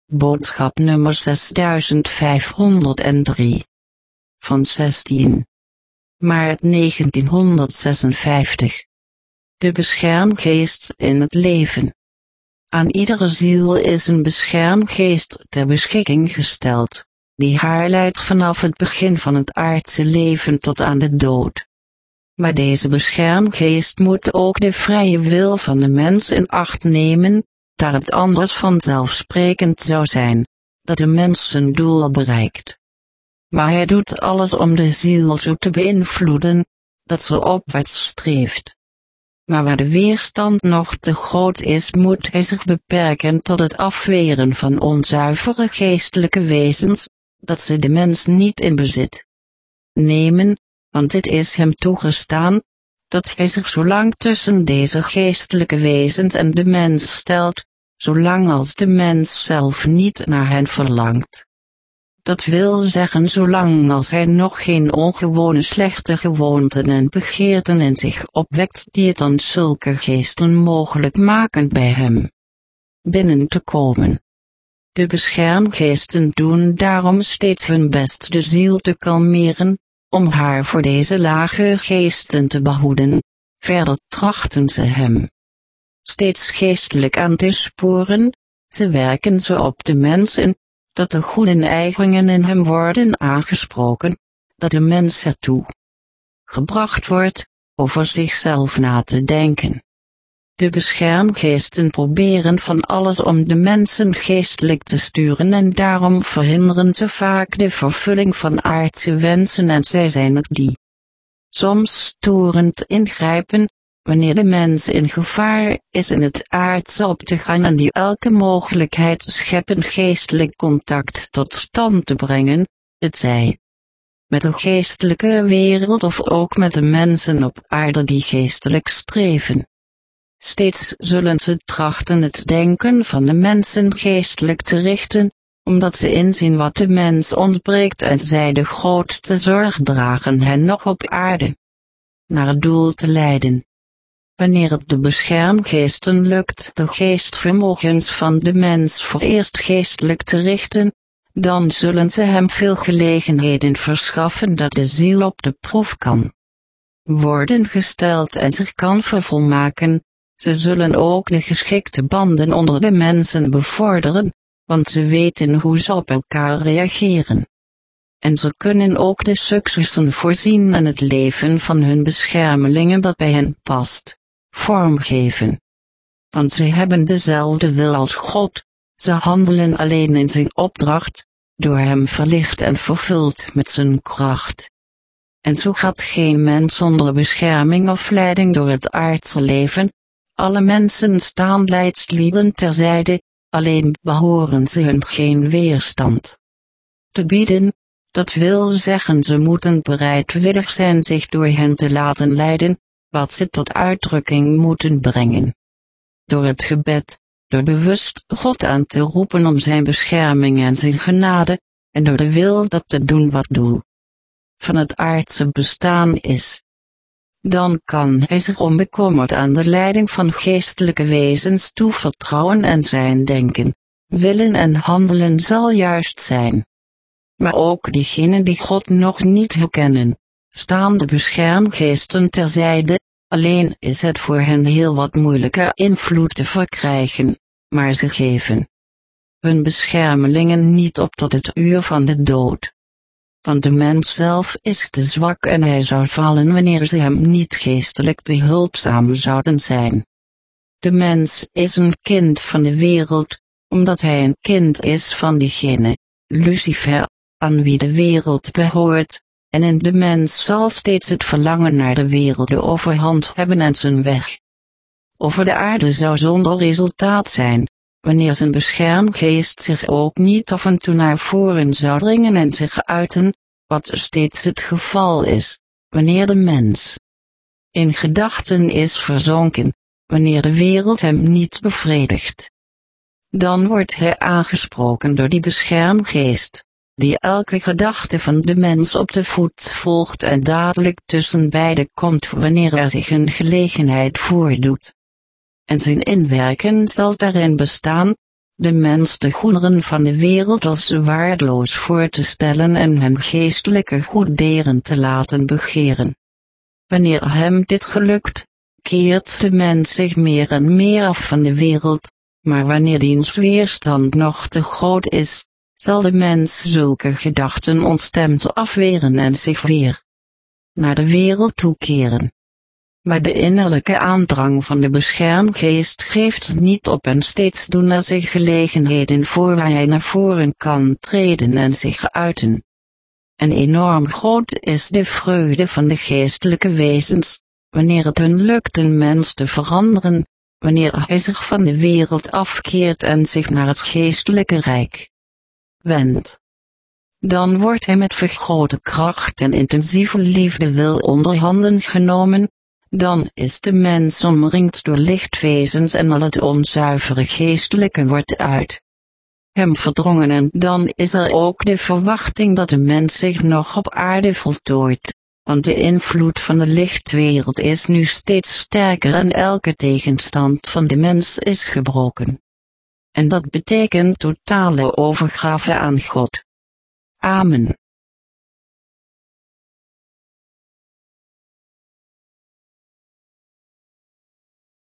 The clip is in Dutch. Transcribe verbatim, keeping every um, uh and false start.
Boodschap nummer zesduizend vijfhonderddrie. Van zestien maart negentienhonderdzesenvijftig. De beschermgeest in het leven. Aan iedere ziel is een beschermgeest ter beschikking gesteld, die haar leidt vanaf het begin van het aardse leven tot aan de dood. Maar deze beschermgeest moet ook de vrije wil van de mens in acht nemen, daar het anders vanzelfsprekend zou zijn, dat de mens zijn doel bereikt. Maar hij doet alles om de ziel zo te beïnvloeden, dat ze opwaarts streeft. Maar waar de weerstand nog te groot is, moet hij zich beperken tot het afweren van onzuivere geestelijke wezens, dat ze de mens niet in bezit nemen, want dit is hem toegestaan, dat hij zich zolang tussen deze geestelijke wezens en de mens stelt, zolang als de mens zelf niet naar hen verlangt. Dat wil zeggen zolang als hij nog geen ongewone slechte gewoonten en begeerten in zich opwekt die het aan zulke geesten mogelijk maken bij hem binnen te komen. De beschermgeesten doen daarom steeds hun best de ziel te kalmeren, om haar voor deze lage geesten te behoeden. Verder trachten ze hem steeds geestelijk aan te sporen, ze werken zo op de mens in, dat de goede neigingen in hem worden aangesproken, dat de mens ertoe gebracht wordt, over zichzelf na te denken. De beschermgeesten proberen van alles om de mensen geestelijk te sturen en daarom verhinderen ze vaak de vervulling van aardse wensen en zij zijn het die soms storend ingrijpen, wanneer de mens in gevaar is in het aardse op te gaan en die elke mogelijkheid scheppen geestelijk contact tot stand te brengen, het zij met de geestelijke wereld of ook met de mensen op aarde die geestelijk streven. Steeds zullen ze trachten het denken van de mensen geestelijk te richten, omdat ze inzien wat de mens ontbreekt en zij de grootste zorg dragen hen nog op aarde naar het doel te leiden. Wanneer het de beschermgeesten lukt de geestvermogens van de mens voor eerst geestelijk te richten, dan zullen ze hem veel gelegenheden verschaffen dat de ziel op de proef kan worden gesteld en zich kan vervolmaken. Ze zullen ook de geschikte banden onder de mensen bevorderen, want ze weten hoe ze op elkaar reageren. En ze kunnen ook de successen voorzien en het leven van hun beschermelingen dat bij hen past vormgeven. Want ze hebben dezelfde wil als God, ze handelen alleen in zijn opdracht, door hem verlicht en vervuld met zijn kracht. En zo gaat geen mens zonder bescherming of leiding door het aardse leven, alle mensen staan leidslieden terzijde, alleen behoren ze hun geen weerstand te bieden, dat wil zeggen ze moeten bereidwillig zijn zich door hen te laten leiden, wat ze tot uitdrukking moeten brengen. Door het gebed, door bewust God aan te roepen om zijn bescherming en zijn genade, en door de wil dat te doen wat doel van het aardse bestaan is. Dan kan hij zich onbekommerd aan de leiding van geestelijke wezens toevertrouwen en zijn denken, willen en handelen zal juist zijn. Maar ook diegenen die God nog niet kennen, staan de beschermgeesten terzijde, alleen is het voor hen heel wat moeilijker invloed te verkrijgen, maar ze geven hun beschermelingen niet op tot het uur van de dood. Want de mens zelf is te zwak en hij zou vallen wanneer ze hem niet geestelijk behulpzaam zouden zijn. De mens is een kind van de wereld, omdat hij een kind is van diegene, Lucifer, aan wie de wereld behoort, en in de mens zal steeds het verlangen naar de wereld de overhand hebben en zijn weg over de aarde zou zonder resultaat zijn, wanneer zijn beschermgeest zich ook niet af en toe naar voren zou dringen en zich uiten, wat steeds het geval is, wanneer de mens in gedachten is verzonken, wanneer de wereld hem niet bevredigt. Dan wordt hij aangesproken door die beschermgeest, die elke gedachte van de mens op de voet volgt en dadelijk tussen beide komt wanneer er zich een gelegenheid voordoet. En zijn inwerken zal daarin bestaan, de mens de goederen van de wereld als waardeloos voor te stellen en hem geestelijke goederen te laten begeren. Wanneer hem dit gelukt, keert de mens zich meer en meer af van de wereld, maar wanneer diens weerstand nog te groot is, zal de mens zulke gedachten ontstemd afweren en zich weer naar de wereld toekeren. Maar de innerlijke aandrang van de beschermgeest geeft niet op en steeds doen er zich gelegenheden voor waar hij naar voren kan treden en zich uiten. En enorm groot is de vreugde van de geestelijke wezens, wanneer het hun lukt een mens te veranderen, wanneer hij zich van de wereld afkeert en zich naar het geestelijke rijk wendt. Dan wordt hij met vergrote kracht en intensieve liefde wil onder handen genomen, dan is de mens omringd door lichtwezens en al het onzuivere geestelijke wordt uit hem verdrongen en dan is er ook de verwachting dat de mens zich nog op aarde voltooit, want de invloed van de lichtwereld is nu steeds sterker en elke tegenstand van de mens is gebroken. En dat betekent totale overgave aan God. Amen.